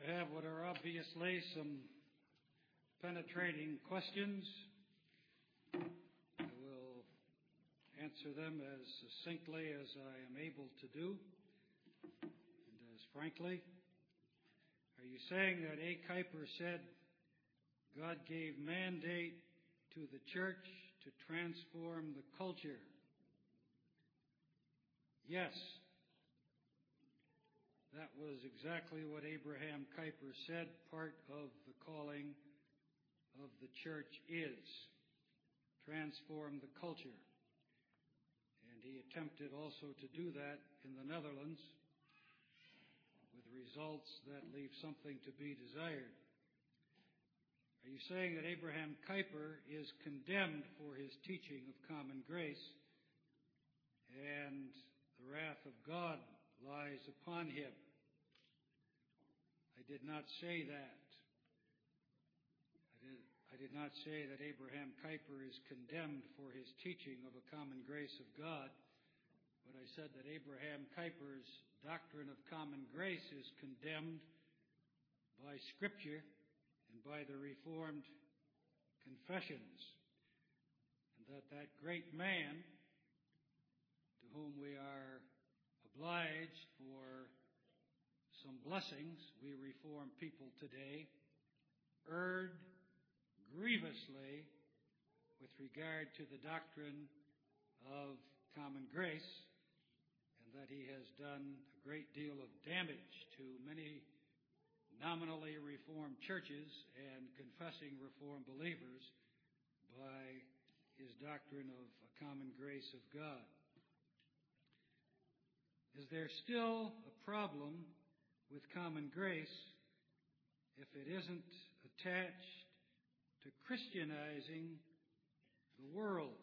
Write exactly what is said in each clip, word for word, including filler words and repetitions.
I have what are obviously some penetrating questions. I will answer them as succinctly as I am able to do, and as frankly. Are you saying that A. Kuyper said God gave mandate to the church to transform the culture? Yes. That was exactly what Abraham Kuyper said part of the calling of the church is. Transform the culture. And he attempted also to do that in the Netherlands with results that leave something to be desired. Are you saying that Abraham Kuyper is condemned for his teaching of common grace and the wrath of God lies upon him? I did not say that. I did, I did not say that Abraham Kuyper is condemned for his teaching of a common grace of God, but I said that Abraham Kuyper's doctrine of common grace is condemned by Scripture and by the Reformed confessions, and that that great man, to whom we are obliged for some blessings, we Reformed people today, erred grievously with regard to the doctrine of common grace, and that he has done a great deal of damage to many nominally Reformed churches and confessing Reformed believers by his doctrine of a common grace of God. Is there still a problem with common grace if it isn't attached to Christianizing the world?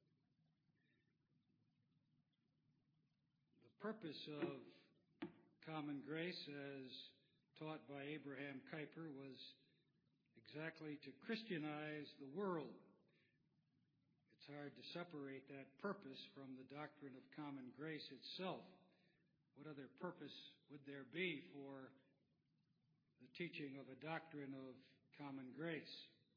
The purpose of common grace, as taught by Abraham Kuyper, was exactly to Christianize the world. It's hard to separate that purpose from the doctrine of common grace itself. What other purpose would there be for the teaching of a doctrine of common grace?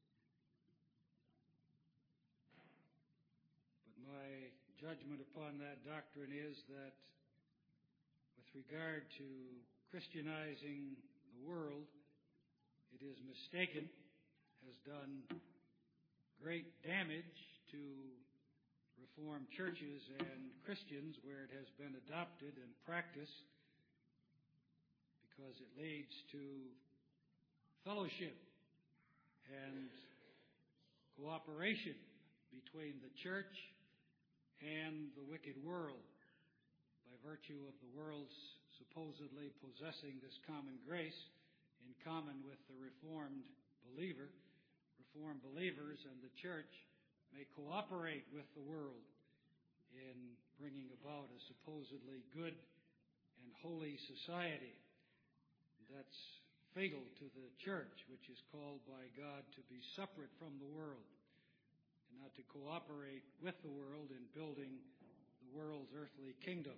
But my judgment upon that doctrine is that with regard to Christianizing the world, it is mistaken, has done great damage to Reformed churches and Christians where it has been adopted and practiced, because it leads to fellowship and cooperation between the church and the wicked world, by virtue of the world's supposedly possessing this common grace in common with the Reformed believer. Reformed believers and the church may cooperate with the world in bringing about a supposedly good and holy society. That's fatal to the church, which is called by God to be separate from the world and not to cooperate with the world in building the world's earthly kingdom.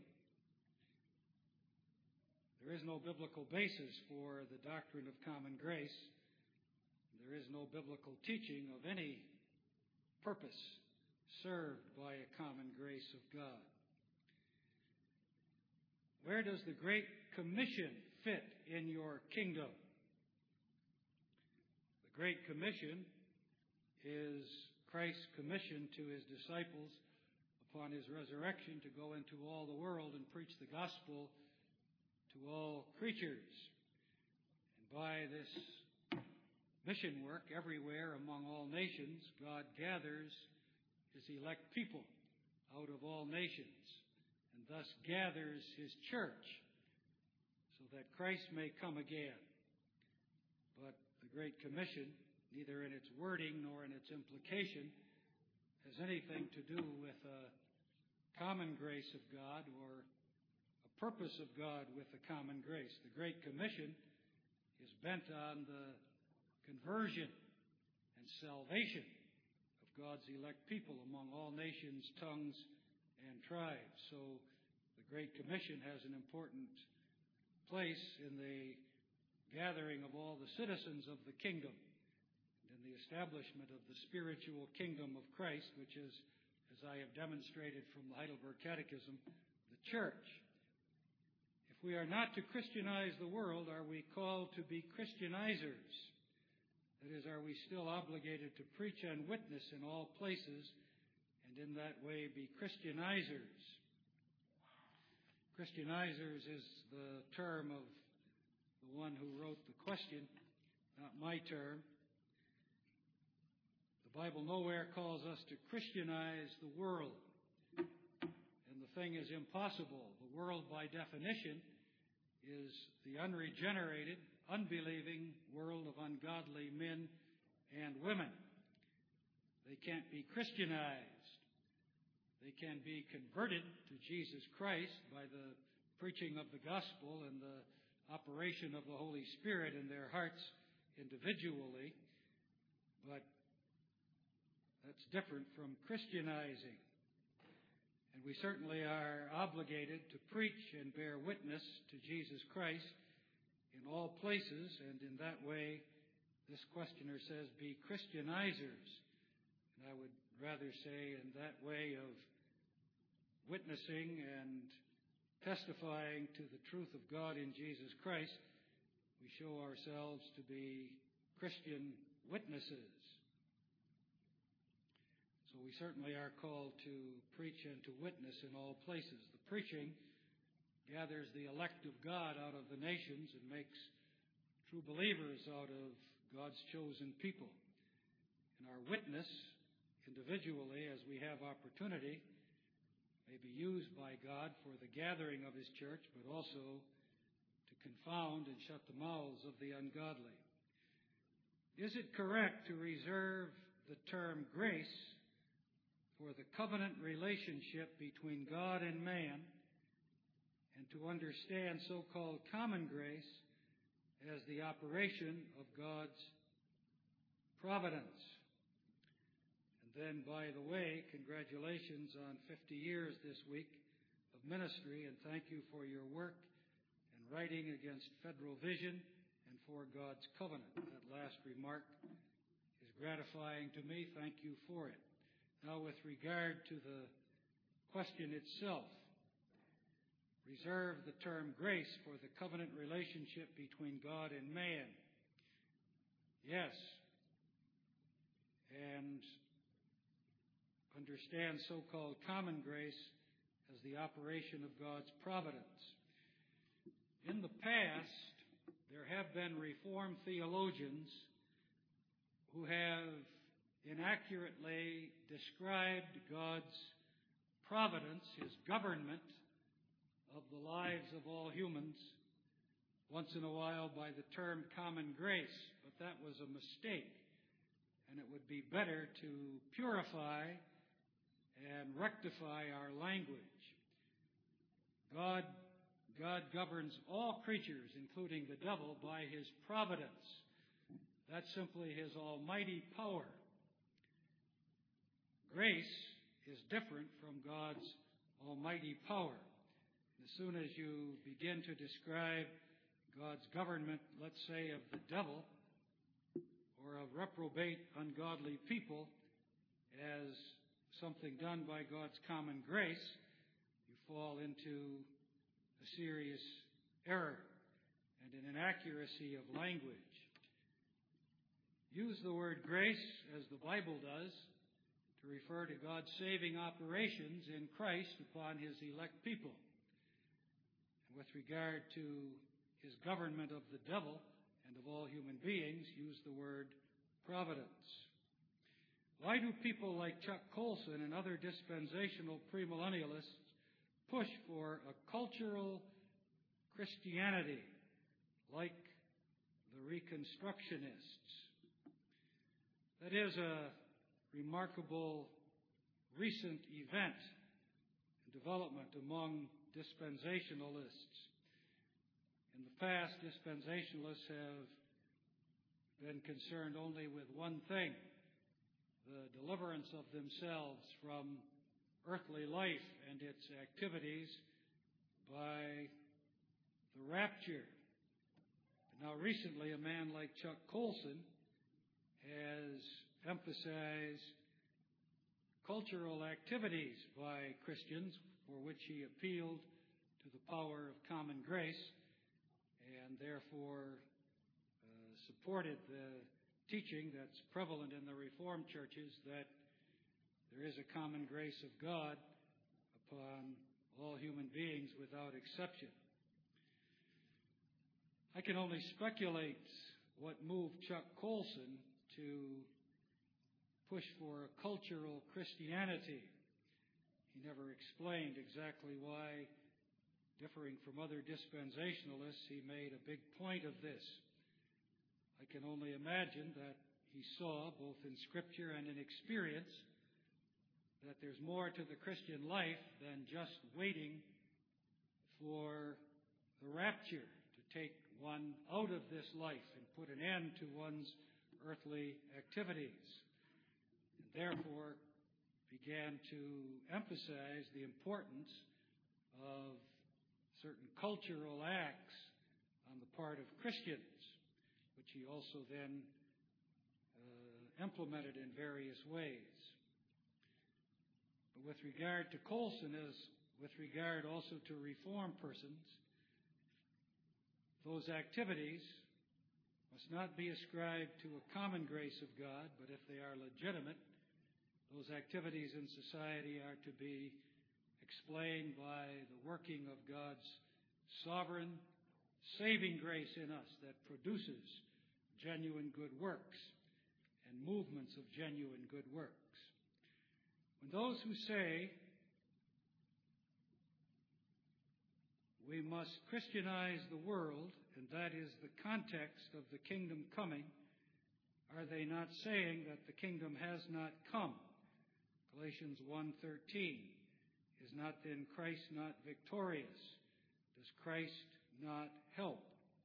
There is no biblical basis for the doctrine of common grace. There is no biblical teaching of any purpose served by a common grace of God. Where does the Great Commission fit in your kingdom? The Great Commission is Christ's commission to his disciples upon his resurrection to go into all the world and preach the gospel to all creatures. And by this mission work everywhere among all nations, God gathers his elect people out of all nations, and thus gathers his church so that Christ may come again. But the Great Commission, neither in its wording nor in its implication, has anything to do with a common grace of God or a purpose of God with the common grace. The Great Commission is bent on the conversion and salvation of God's elect people among all nations, tongues, and tribes. So the Great Commission has an important place in the gathering of all the citizens of the kingdom, and in the establishment of the spiritual kingdom of Christ, which is, as I have demonstrated from the Heidelberg Catechism, the church. If we are not to Christianize the world, are we called to be Christianizers? That is, are we still obligated to preach and witness in all places, and in that way be Christianizers? Christianizers is the term of the one who wrote the question, not my term. The Bible nowhere calls us to Christianize the world, and the thing is impossible. The world, by definition, is the unregenerated, unbelieving world of ungodly men and women. They can't be Christianized. They can be converted to Jesus Christ by the preaching of the gospel and the operation of the Holy Spirit in their hearts individually, but that's different from Christianizing. And we certainly are obligated to preach and bear witness to Jesus Christ in all places, and in that way, this questioner says, be Christianizers. And I would rather say in that way of witnessing and testifying to the truth of God in Jesus Christ, we show ourselves to be Christian witnesses. So we certainly are called to preach and to witness in all places. The preaching gathers the elect of God out of the nations and makes true believers out of God's chosen people. And our witness, individually, as we have opportunity, may be used by God for the gathering of His church, but also to confound and shut the mouths of the ungodly. Is it correct to reserve the term grace for the covenant relationship between God and man, and to understand so-called common grace as the operation of God's providence? And then, by the way, congratulations on fifty years this week of ministry, and thank you for your work in writing against Federal Vision and for God's covenant. That last remark is gratifying to me. Thank you for it. Now, with regard to the question itself, reserve the term grace for the covenant relationship between God and man. Yes. And understand so-called common grace as the operation of God's providence. In the past, there have been Reformed theologians who have inaccurately described God's providence, His government of the lives of all humans, once in a while by the term common grace, but that was a mistake, and it would be better to purify and rectify our language. God, God governs all creatures, including the devil, by His providence. That's simply His almighty power. Grace is different from God's almighty power. As soon as you begin to describe God's government, let's say, of the devil or of reprobate, ungodly people as something done by God's common grace, you fall into a serious error and an inaccuracy of language. Use the word grace, as the Bible does, to refer to God's saving operations in Christ upon His elect people. And with regard to His government of the devil and of all human beings, use the word providence. Why do people like Chuck Colson and other dispensational premillennialists push for a cultural Christianity like the Reconstructionists? That is a remarkable recent event and development among dispensationalists. In the past, dispensationalists have been concerned only with one thing: the deliverance of themselves from earthly life and its activities by the rapture. But Now, recently, a man like Chuck Colson has emphasized cultural activities by Christians for which he appealed to the power of common grace, and therefore uh, supported the teaching that's prevalent in the Reformed churches that there is a common grace of God upon all human beings without exception. I can only speculate what moved Chuck Colson to push for a cultural Christianity. He never explained exactly why, differing from other dispensationalists, he made a big point of this. I can only imagine that he saw, both in Scripture and in experience, that there's more to the Christian life than just waiting for the rapture to take one out of this life and put an end to one's earthly activities. And therefore began to emphasize the importance of certain cultural acts on the part of Christians, which he also then uh, implemented in various ways. But with regard to Colson, as with regard also to Reformed persons, those activities must not be ascribed to a common grace of God, but if they are legitimate, those activities in society are to be explained by the working of God's sovereign, saving grace in us that produces genuine good works and movements of genuine good works. When those who say we must Christianize the world, and that is the context of the kingdom coming, are they not saying that the kingdom has not come? Galatians one thirteen. Is not then Christ not victorious? Does Christ not help?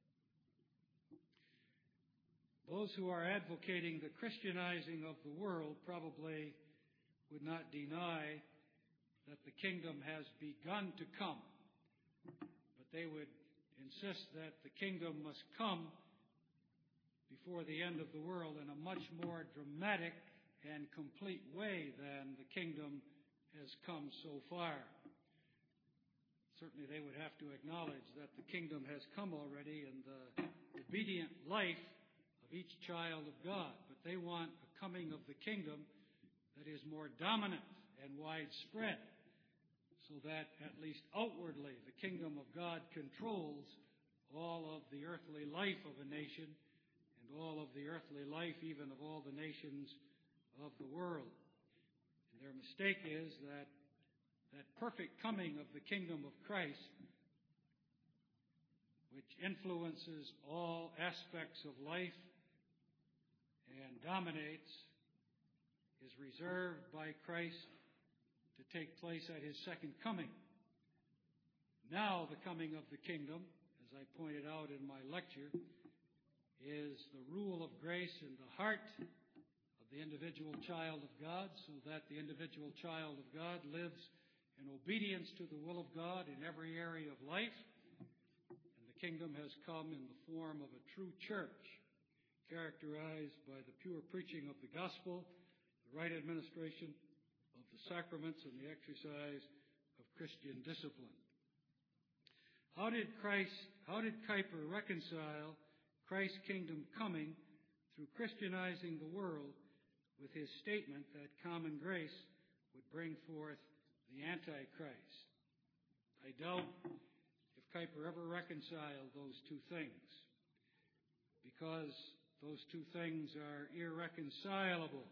Those who are advocating the Christianizing of the world probably would not deny that the kingdom has begun to come, but they would insist that the kingdom must come before the end of the world in a much more dramatic and complete way than the kingdom has come so far. Certainly they would have to acknowledge that the kingdom has come already in the obedient life of each child of God, but they want a coming of the kingdom that is more dominant and widespread, so that at least outwardly the kingdom of God controls all of the earthly life of a nation and all of the earthly life even of all the nations of the world. And their mistake is that that perfect coming of the kingdom of Christ, which influences all aspects of life and dominates, is reserved by Christ to take place at his second coming. Now the coming of the kingdom, as I pointed out in my lecture, is the rule of grace in the heart of the individual child of God, so that the individual child of God lives in obedience to the will of God in every area of life. And the kingdom has come in the form of a true church, characterized by the pure preaching of the gospel, the right administration of the sacraments, and the exercise of Christian discipline. How did Christ, how did Kuyper reconcile Christ's kingdom coming through Christianizing the world with his statement that common grace would bring forth the Antichrist? I doubt if Kuyper ever reconciled those two things, because those two things are irreconcilable.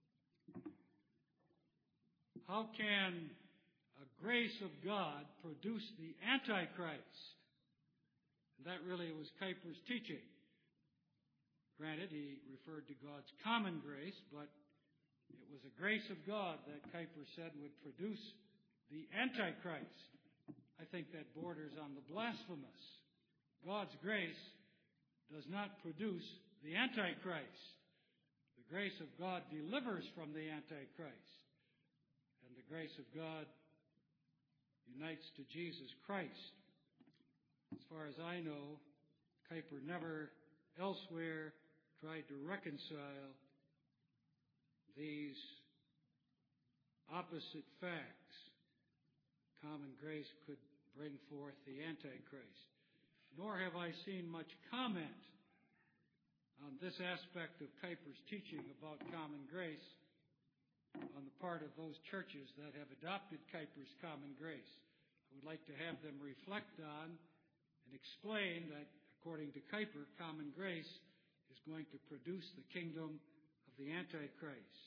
How can a grace of God produce the Antichrist? And that really was Kuyper's teaching. Granted, he referred to God's common grace, but it was a grace of God that Kuyper said would produce the Antichrist. I think that borders on the blasphemous. God's grace does not produce the Antichrist. The grace of God delivers from the Antichrist. And the grace of God unites to Jesus Christ. As far as I know, Kuyper never elsewhere tried to reconcile these opposite facts. Common grace could bring forth the Antichrist. Nor have I seen much comment on this aspect of Kuyper's teaching about common grace on the part of those churches that have adopted Kuyper's common grace. I would like to have them reflect on and explain that, according to Kuyper, common grace is going to produce the kingdom of the Antichrist.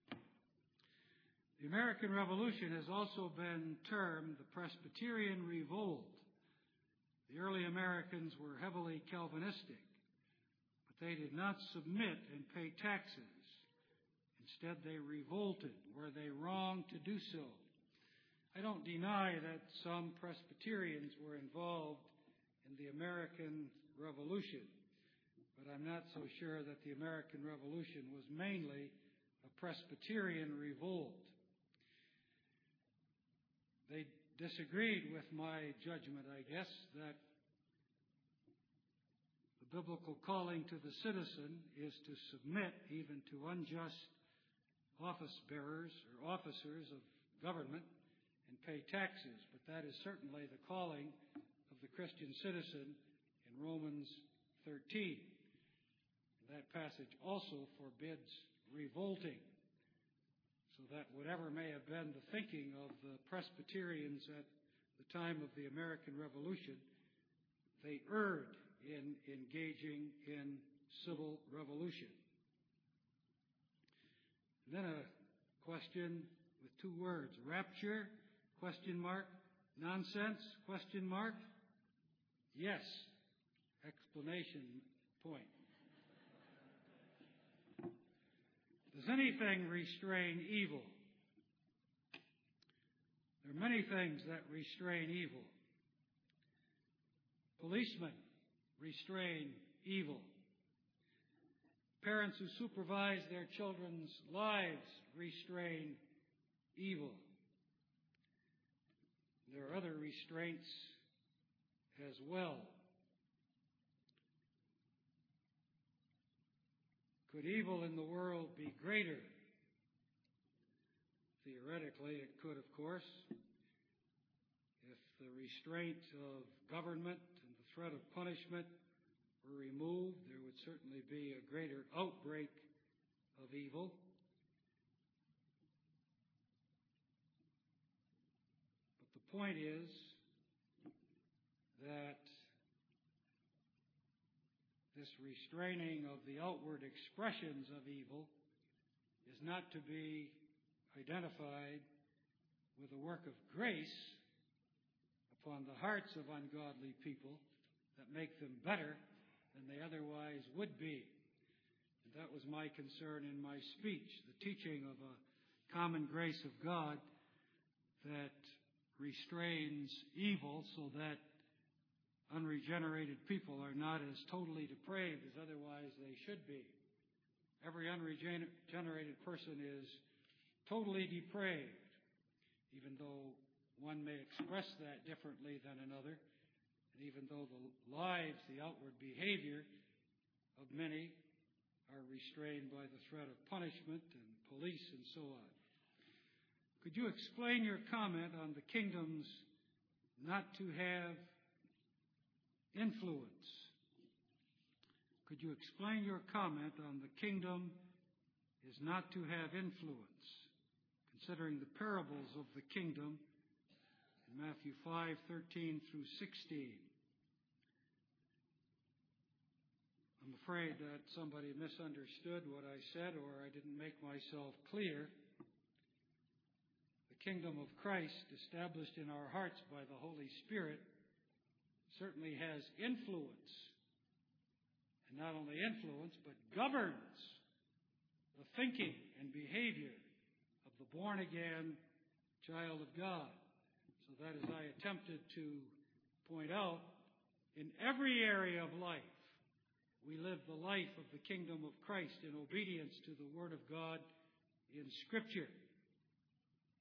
The American Revolution has also been termed the Presbyterian Revolt. The early Americans were heavily Calvinistic, but they did not submit and pay taxes. Instead, they revolted. Were they wrong to do so? I don't deny that some Presbyterians were involved in the American Revolution, but I'm not so sure that the American Revolution was mainly a Presbyterian revolt. They disagreed with my judgment, I guess, that the biblical calling to the citizen is to submit even to unjust office bearers or officers of government and pay taxes. But that is certainly the calling of the Christian citizen in Romans thirteen. That passage also forbids revolting, so that whatever may have been the thinking of the Presbyterians at the time of the American Revolution, they erred in engaging in civil revolution. And then a question with two words: rapture, question mark, nonsense, question mark, yes, explanation point. Does anything restrain evil? There are many things that restrain evil. Policemen restrain evil. Parents who supervise their children's lives restrain evil. There are other restraints as well. Could evil in the world be greater? Theoretically, it could, of course. If the restraint of government and the threat of punishment were removed, there would certainly be a greater outbreak of evil. But the point is that this restraining of the outward expressions of evil is not to be identified with a work of grace upon the hearts of ungodly people that make them better than they otherwise would be. And that was my concern in my speech, the teaching of a common grace of God that restrains evil so that unregenerated people are not as totally depraved as otherwise they should be. Every unregenerated person is totally depraved, even though one may express that differently than another, and even though the lives, the outward behavior of many are restrained by the threat of punishment and police and so on. Could you explain your comment on the kingdom's not to have influence? Could you explain your comment on the kingdom is not to have influence, considering the parables of the kingdom in Matthew five, thirteen through sixteen? I'm afraid that somebody misunderstood what I said, or I didn't make myself clear. The kingdom of Christ, established in our hearts by the Holy Spirit, certainly has influence. And not only influence, but governs the thinking and behavior of the born-again child of God. So that, as I attempted to point out, in every area of life, we live the life of the kingdom of Christ in obedience to the Word of God in Scripture.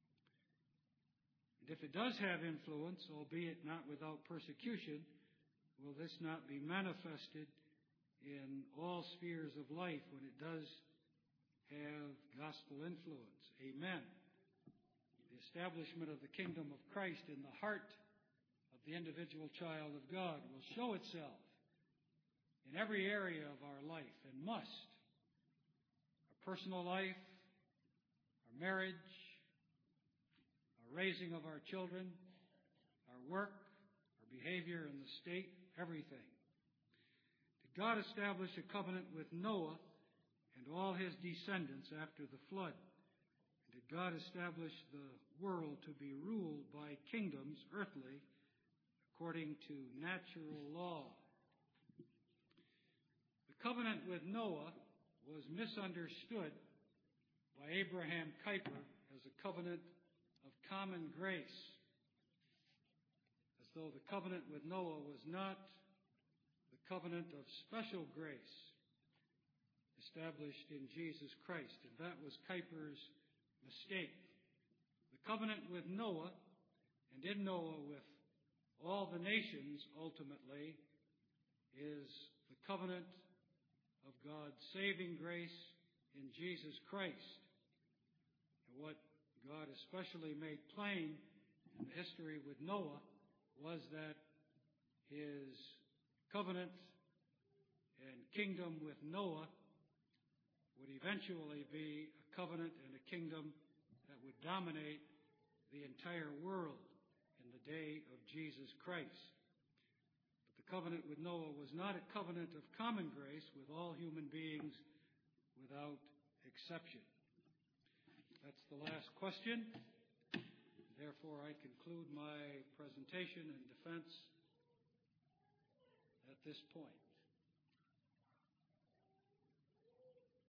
And if it does have influence, albeit not without persecution, will this not be manifested in all spheres of life when it does have gospel influence? Amen. The establishment of the kingdom of Christ in the heart of the individual child of God will show itself in every area of our life, and must. Our personal life, our marriage, our raising of our children, our work, our behavior in the state, everything. Did God establish a covenant with Noah and all his descendants after the flood? And did God establish the world to be ruled by kingdoms, earthly, according to natural law? The covenant with Noah was misunderstood by Abraham Kuyper as a covenant of common grace, as though the covenant with Noah was not the covenant of special grace established in Jesus Christ. And that was Kuyper's mistake. The covenant with Noah, and in Noah with all the nations ultimately, is the covenant of God's saving grace in Jesus Christ. And what God especially made plain in the history with Noah was that his covenant and kingdom with Noah would eventually be a covenant and a kingdom that would dominate the entire world in the day of Jesus Christ. But the covenant with Noah was not a covenant of common grace with all human beings without exception. That's the last question. Therefore, I conclude my presentation and defense at this point.